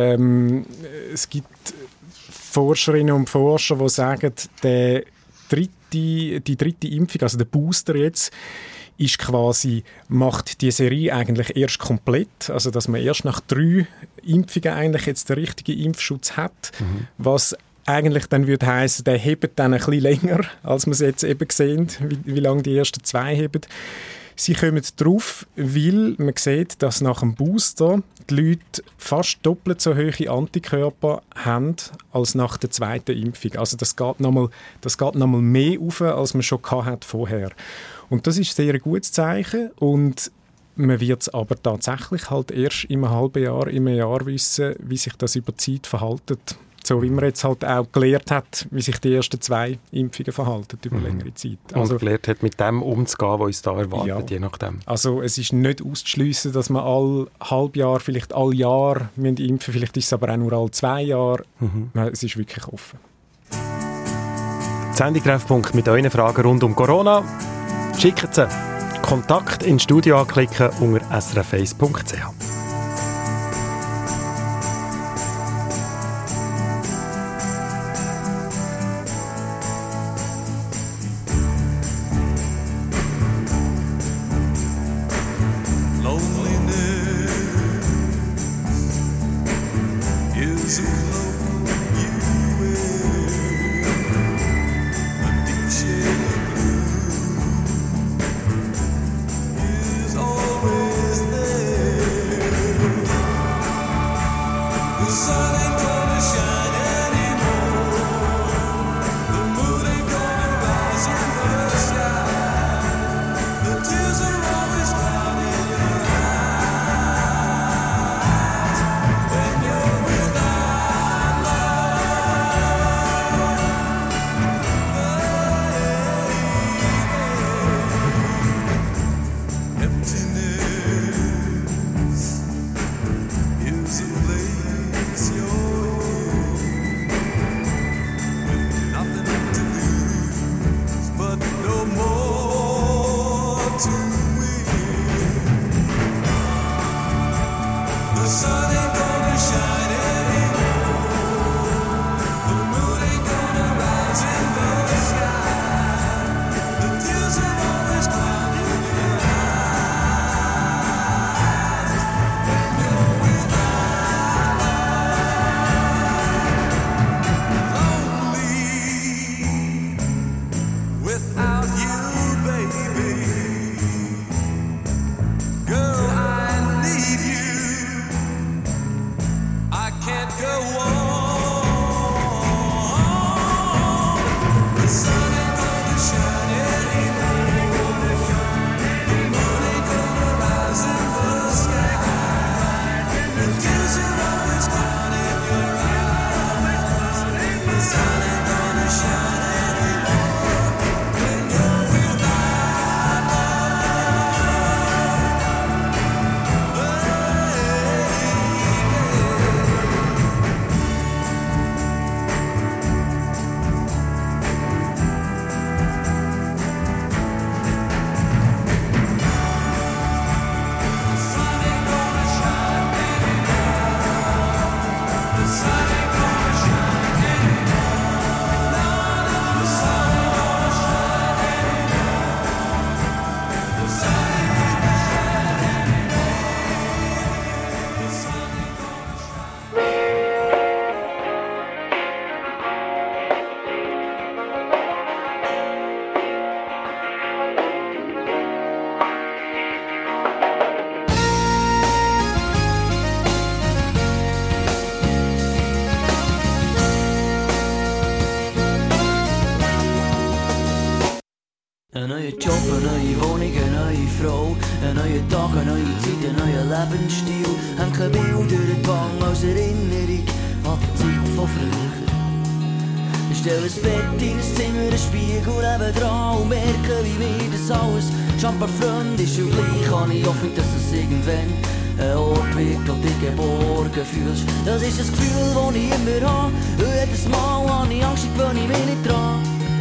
Forscherinnen und Forscher, die sagen, die dritte Impfung, also der Booster jetzt, ist quasi, macht die Serie eigentlich erst komplett, also dass man erst nach 3 Impfungen eigentlich jetzt den richtigen Impfschutz hat, was eigentlich dann würde heissen, der hebt dann ein bisschen länger, als wir es jetzt eben sehen, wie lange die ersten 2 heben. Sie kommen drauf, weil man sieht, dass nach dem Booster die Leute fast doppelt so hohe Antikörper haben als nach der zweiten Impfung. Also das geht nochmal mehr auf, als man schon hat vorher. Und das ist ein sehr gutes Zeichen und man wird es aber tatsächlich halt erst im halben Jahr, im Jahr wissen, wie sich das über die Zeit verhält. So wie man jetzt halt auch gelernt hat, wie sich die ersten 2 Impfungen verhalten über längere Zeit. Also, und gelernt hat, mit dem umzugehen, was uns da erwartet, je nachdem. Also es ist nicht auszuschliessen, dass man all Halbjahr, vielleicht all Jahr impfen müssen. Vielleicht ist es aber auch nur all 2 Jahre. Es ist wirklich offen. Sendung-Treffpunkt mit euren Fragen rund um Corona. Schickt sie. Kontakt ins Studio anklicken unter srf1.ch. neue Tage, neue Zeiten, neuer Lebensstil. Hängen Bilder in die Wange als Erinnerung an die Zeit von früher. Ich stelle ein Bett in ein Zimmer, ein Spiegel nebendran und merke, wie mir das alles schon ein paar Freunde ist. Und gleich habe ich Hoffnung, dass es irgendwann ein Ort wird, wo du dich geborgen fühlst. Das ist das Gefühl, das ich immer habe. Und jedes Mal habe ich Angst, ich gewöhne mich nicht dran.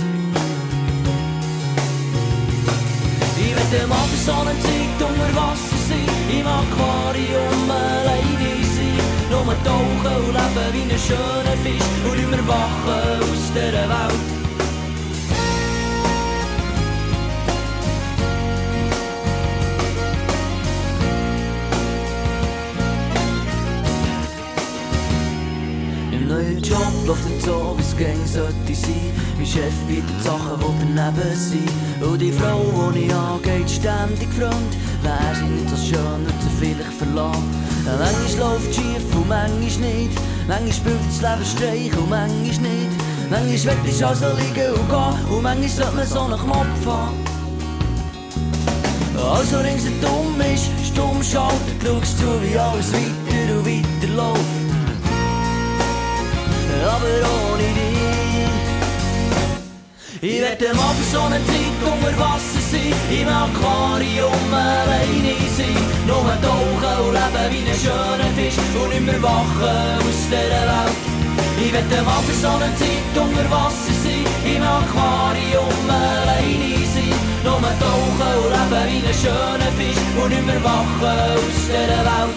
Ich will mal für so eine Zeit unter Wasser sein, im Aquarium alleine sein. Nur tauchen und leben wie ein schöner Fisch und nicht mehr wachen aus dieser Welt. Im neuen Job läuft es so, wie es gern sollte sein. Mein Chef bietet Sachen, die daneben sind. Und die Frau, die ich angeht, ständig fremd. Wär sie nicht so schön, würde sie vielleicht verlassen. Manchmal läuft es schief und manchmal nicht. Manchmal spielt das Leben Streich und manchmal nicht. Manchmal will ich also liegen und gehen. Und manchmal sollte man so einen Knopf haben. Also ringsherum ist stumm schalten, schaust zu, wie alles weiter und weiter läuft. Aber ohne dich. Ich werde mal für so eine Zeit unter Wasser sein, im Aquarium alleine sein. Nur tauchen und leben wie ein schöner Fisch und nicht mehr wachen aus dieser Welt. Ich werde mal für so eine Zeit unter Wasser sein, im Aquarium alleine sein. Nur tauchen und leben wie ein schöner Fisch und nicht mehr wachen aus dieser Welt.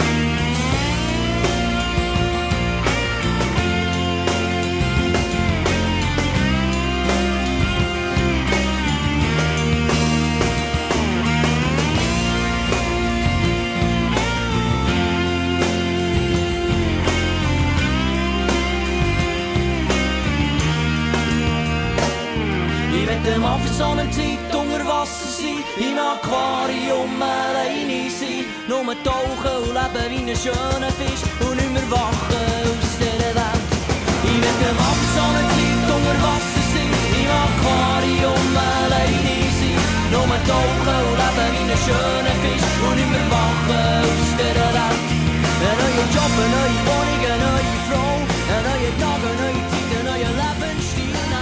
Mal für so eine Zeit unter Wasser sein, im Aquarium alleine sein. Nur tauchen und leben wie ein schöner Fisch und nicht mehr wachen aus dieser Welt. Ich werde mal für so eine Zeit unter Wasser sein, im Aquarium alleine sein. Nur tauchen und leben wie ein schöner Fisch und nicht mehr wachen aus dieser Welt. Ein neuer Job, eine neue Wohnung, eine neue Frau, ein neuer Tag, eine neue Zeit, ein neuer Lebensstil.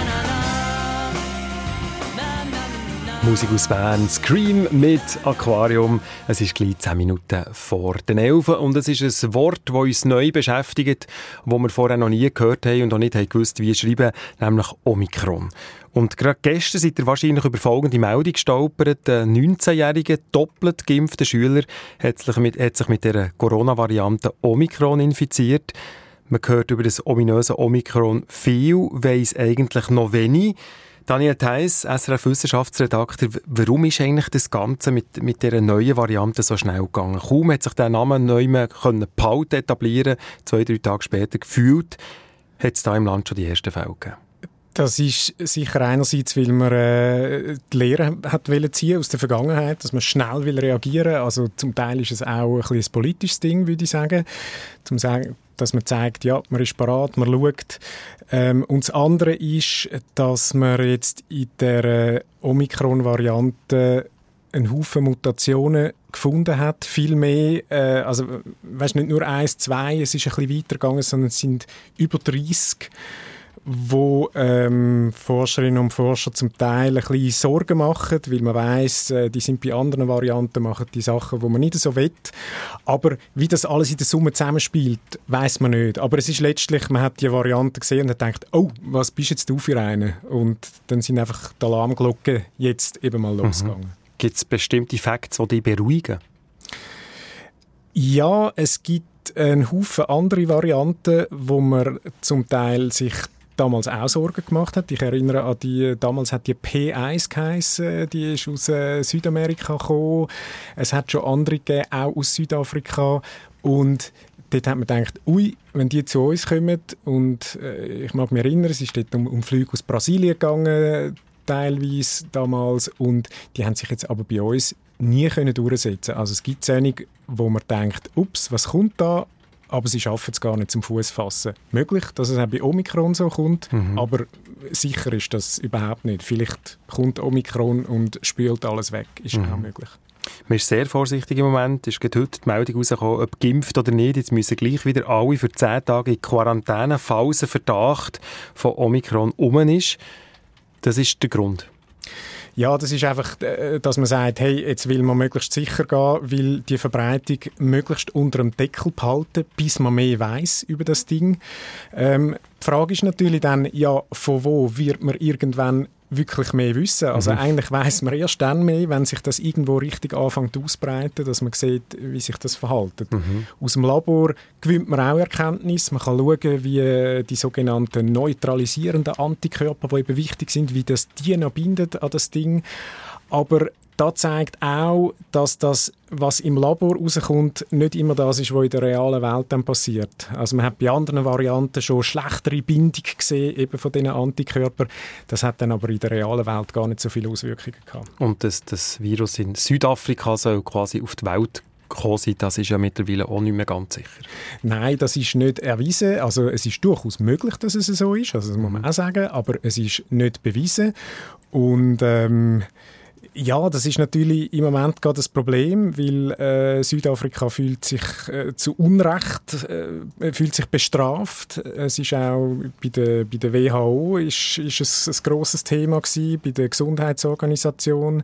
Musik aus Bern, Scream mit Aquarium. Es ist gleich 10 Minuten vor den 11 und es ist ein Wort, das uns neu beschäftigt, das wir vorher noch nie gehört haben und auch nicht gewusst, wie schreiben, nämlich Omikron. Und gerade gestern seid ihr wahrscheinlich über folgende Meldung gestolpert. Ein 19-jähriger, doppelt geimpfter Schüler hat sich mit der Corona-Variante Omikron infiziert. Man hört über das ominöse Omikron viel, weiss eigentlich noch wenig. Daniel Theiss, SRF-Wissenschaftsredakteur, warum ist eigentlich das Ganze mit dieser neuen Variante so schnell gegangen? Kaum hat sich der Name neu behalten, etablieren, 2-3 Tage später gefühlt, hat es da im Land schon die ersten Fälle gegeben. Das ist sicher einerseits, weil man die Lehre hat ziehen aus der Vergangenheit, dass man schnell reagieren will. Also zum Teil ist es auch ein politisches Ding, würde ich sagen. Zum sagen, dass man zeigt, ja, man ist parat, man schaut. Und das andere ist, dass man jetzt in der Omikron-Variante einen Haufen Mutationen gefunden hat. Viel mehr, also weißt, nicht nur 1, 2, es ist ein bisschen weitergegangen, sondern es sind über 30, wo Forscherinnen und Forscher zum Teil ein bisschen Sorgen machen, weil man weiss, die sind bei anderen Varianten, machen die Sachen, die man nicht so will. Aber wie das alles in der Summe zusammenspielt, weiss man nicht. Aber es ist letztlich, man hat die Variante gesehen und hat gedacht, oh, was bist jetzt du für eine? Und dann sind einfach die Alarmglocken jetzt eben mal losgegangen. Gibt es bestimmte Facts, die dich beruhigen? Ja, es gibt einen Haufen andere Varianten, wo man zum Teil sich damals auch Sorgen gemacht hat. Ich erinnere an die, damals hat die P1 geheissen, die ist aus Südamerika gekommen. Es hat schon andere gegeben, auch aus Südafrika. Und dort hat man gedacht, ui, wenn die zu uns kommen, und ich mag mich erinnern, es ist dort um Flüge aus Brasilien gegangen, teilweise damals, und die haben sich jetzt aber bei uns nie durchsetzen können. Also es gibt einige, wo man denkt, ups, was kommt da? Aber sie schaffen es gar nicht zum Fuß fassen. Möglich, dass es auch bei Omikron so kommt, aber sicher ist das überhaupt nicht. Vielleicht kommt Omikron und spült alles weg, ist auch möglich. Man ist sehr vorsichtig im Moment. Es ist gerade heute die Meldung rausgekommen, ob geimpft oder nicht. Jetzt müssen gleich wieder alle für 10 Tage in Quarantäne, falls ein Verdacht von Omikron rum ist. Das ist der Grund. Ja, das ist einfach, dass man sagt, hey, jetzt will man möglichst sicher gehen, will die Verbreitung möglichst unter dem Deckel behalten, bis man mehr weiss über das Ding. Die Frage ist natürlich dann, ja, von wo wird man irgendwann wirklich mehr wissen? Also eigentlich weiss man erst dann mehr, wenn sich das irgendwo richtig anfängt auszubreiten, dass man sieht, wie sich das verhält. Aus dem Labor gewinnt man auch Erkenntnis. Man kann schauen, wie die sogenannten neutralisierenden Antikörper, die eben wichtig sind, wie das die noch bindet an das Ding. Aber da zeigt auch, dass das, was im Labor rauskommt, nicht immer das ist, was in der realen Welt dann passiert. Also man hat bei anderen Varianten schon schlechtere Bindung gesehen, eben von diesen Antikörpern. Das hat dann aber in der realen Welt gar nicht so viele Auswirkungen gehabt. Und das Virus in Südafrika soll quasi auf die Welt kommen sein, das ist ja mittlerweile auch nicht mehr ganz sicher. Nein, das ist nicht erwiesen. Also es ist durchaus möglich, dass es so ist, also das muss man auch sagen, aber es ist nicht bewiesen. Und ja, das ist natürlich im Moment gerade das Problem, weil Südafrika fühlt sich zu Unrecht fühlt sich bestraft. Es ist auch bei der WHO ist es ein grosses Thema gewesen, bei der Gesundheitsorganisation,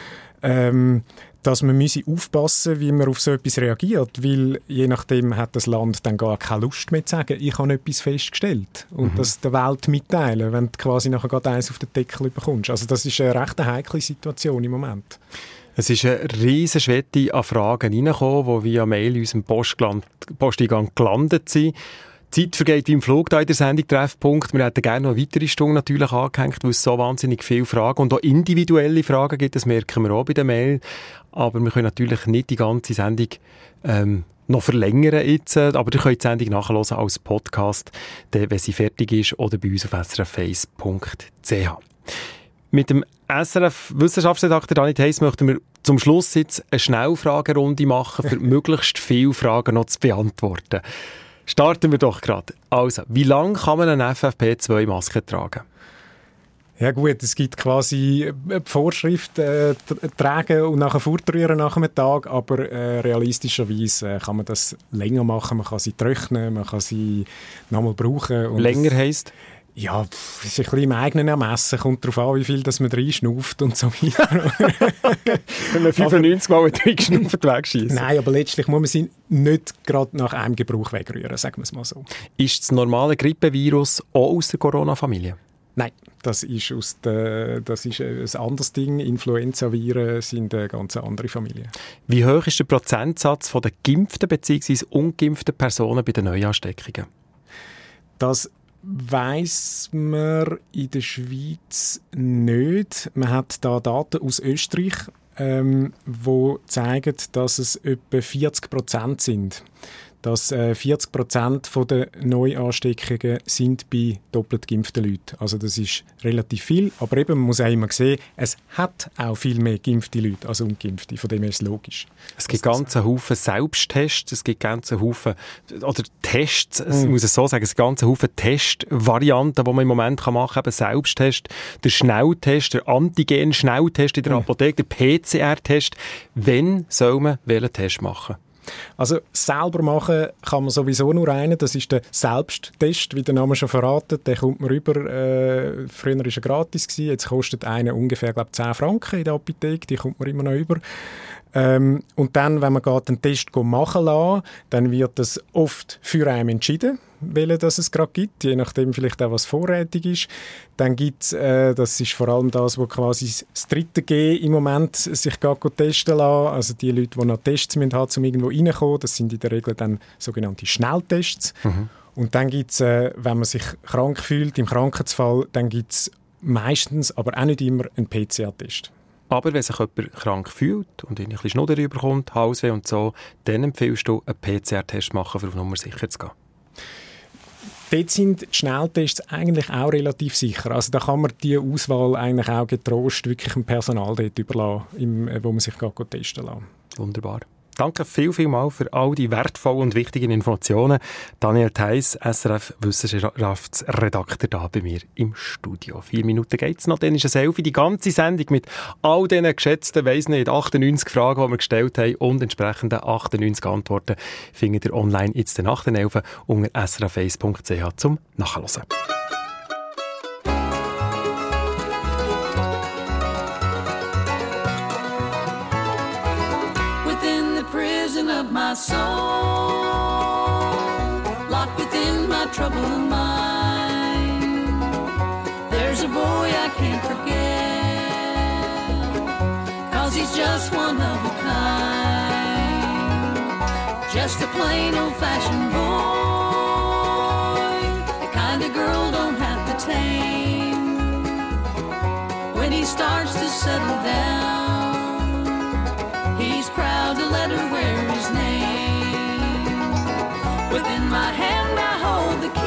dass man aufpassen müsse, wie man auf so etwas reagiert, weil je nachdem hat das Land dann gar keine Lust mehr zu sagen, ich habe etwas festgestellt und das der Welt mitteilen, wenn du quasi nachher gerade eins auf den Deckel bekommst. Also das ist eine recht heikle Situation im Moment. Es ist eine riesige Schwette an Fragen reingekommen, die via Mail in unserem Posteingang gelandet sind. Die Zeit vergeht wie im Flug da in der Sendung Treffpunkt. Wir hätten gerne noch eine weitere Stunde natürlich angehängt, weil es so wahnsinnig viele Fragen und auch individuelle Fragen gibt. Das merken wir auch bei der Mail. Aber wir können natürlich nicht die ganze Sendung noch verlängern jetzt. Aber ihr könnt die Sendung nachhören als Podcast, wenn sie fertig ist, oder bei uns auf srf1.ch. Mit dem SRF-Wissenschaftsredakteur Dani Theiss möchten wir zum Schluss jetzt eine Schnellfragerunde machen, für möglichst viele Fragen noch zu beantworten. Starten wir doch gerade. Also, wie lange kann man eine FFP2-Maske tragen? Ja gut, es gibt quasi eine Vorschrift, tragen und nachher fortrühren nach einem Tag, aber realistischerweise kann man das länger machen. Man kann sie trocknen, man kann sie nochmal brauchen. Und länger heisst? Ja, es ist ein bisschen im eigenen Ermessen. Kommt darauf an, wie viel dass man reinschnauft und so weiter. Wenn man 95 Mal reingeschnauft wegschießen. Nein, aber letztlich muss man sie nicht gerade nach einem Gebrauch wegrühren, sagen wir es mal so. Ist das normale Grippevirus auch aus der Corona-Familie? Nein, das ist ein anderes Ding. Influenza-Viren sind eine ganz andere Familie. Wie hoch ist der Prozentsatz der geimpften bzw. ungeimpften Personen bei den Neuansteckungen? Das weiss man in der Schweiz nicht. Man hat da Daten aus Österreich, die zeigen, dass es etwa 40% sind. Dass 40% der Neuansteckungen sind bei doppelt geimpften Leuten. Also das ist relativ viel, aber eben, man muss auch immer sehen, es hat auch viel mehr geimpfte Leute als ungeimpfte, von dem her ist es logisch. Es gibt ganze Haufen Selbsttests, es gibt ganze Haufen, oder Tests, ich muss es so sagen, es gibt ganze Haufen Testvarianten, die man im Moment machen kann, eben Selbsttest, der Schnelltest, der Antigen-Schnelltest in der Apotheke, der PCR-Test. Wann soll man welchen Test machen? Also selber machen kann man sowieso nur einen, das ist der Selbsttest, wie der Name schon verraten, den kommt man rüber, früher war er gratis, jetzt kostet einer ungefähr, glaube ich, 10 Franken in der Apotheke, die kommt man immer noch über. Und dann, wenn man den Test machen lässt, dann wird das oft für einen entschieden, welchen das es gerade gibt, je nachdem vielleicht auch, was vorrätig ist. Dann gibt es, das ist vor allem das, wo quasi das dritte G im Moment sich testen lassen. Also die Leute, die noch Tests haben müssen, um irgendwo reinzukommen, das sind in der Regel dann sogenannte Schnelltests. Und dann gibt es, wenn man sich krank fühlt, im Krankheitsfall, dann gibt es meistens, aber auch nicht immer, einen PCR-Test. Aber wenn sich jemand krank fühlt und ein bisschen Schnudder überkommt, Halsweh und so, dann empfiehlst du, einen PCR-Test machen, um auf Nummer sicher zu gehen. Dort sind die Schnelltests eigentlich auch relativ sicher. Also da kann man die Auswahl eigentlich auch getrost wirklich dem Personal dort überlassen, wo man sich gerade testen lässt. Wunderbar. Danke viel für all die wertvollen und wichtigen Informationen. Daniel Theiss, SRF-Wissenschaftsredakteur, da bei mir im Studio. 4 Minuten geht's noch, dann ist ein Selfie. Die ganze Sendung mit all diesen geschätzten, 98 Fragen, die wir gestellt haben und entsprechenden 98 Antworten findet ihr online jetzt nach den 11 unter srf1.ch zum Nachhören. Of my soul, locked within my troubled mind, there's a boy I can't forget, 'cause he's just one of a kind, just a plain old-fashioned boy, the kind of girl don't have to tame. When he starts to settle down, he's proud to let her wear his name. Within my hand I hold the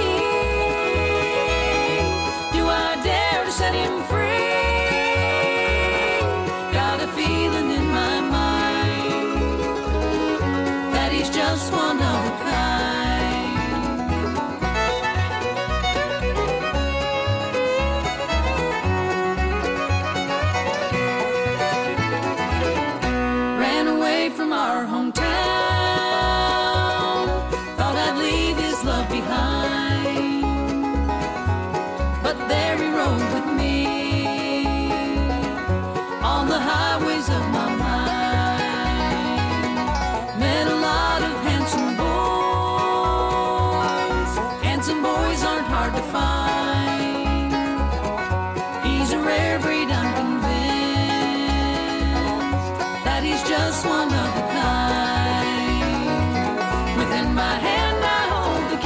key. Do I dare to set him free? Got a feeling in my mind that he's just one of a from our hometown, thought I'd leave his love behind, but there he rode with me on the highways of my mind. Met a lot of handsome boys aren't hard to find. He's a rare breed, I'm convinced that he's just one of a kind. Within my hand I hold the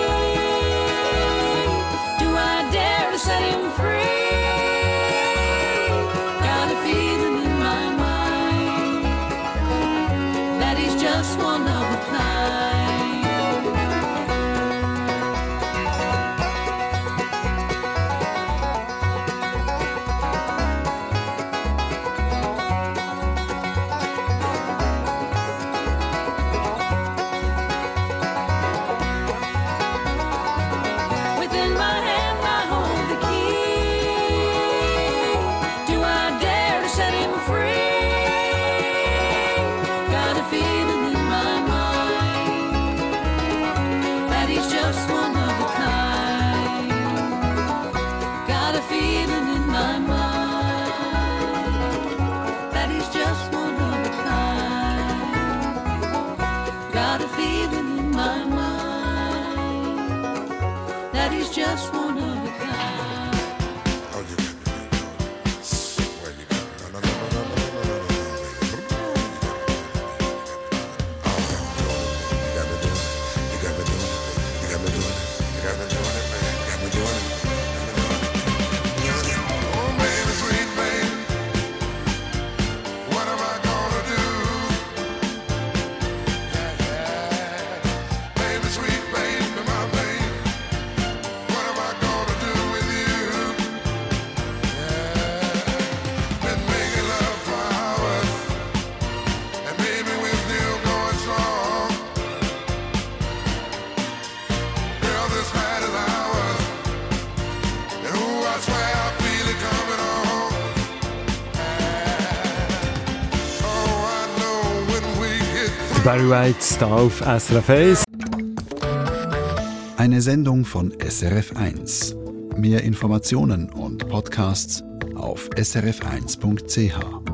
key. Do I dare to set him free? Got a feeling in my mind that he's just one of a kind. Just one of a kind. Oh, you got me. Where you got me? No. You got me doing it. Oh, baby, sweet baby, what am I gonna do? Yeah. Baby, sweet baby, my baby. What am I gonna do with you? Yeah. Been making love for hours, and baby we're still going strong. Girl, this night is ours, and ooh, I swear I feel it coming on. Yeah. Oh, I know when we hit Barry White da auf SRF 1. Eine Sendung von SRF1. Mehr Informationen und Podcasts auf srf1.ch.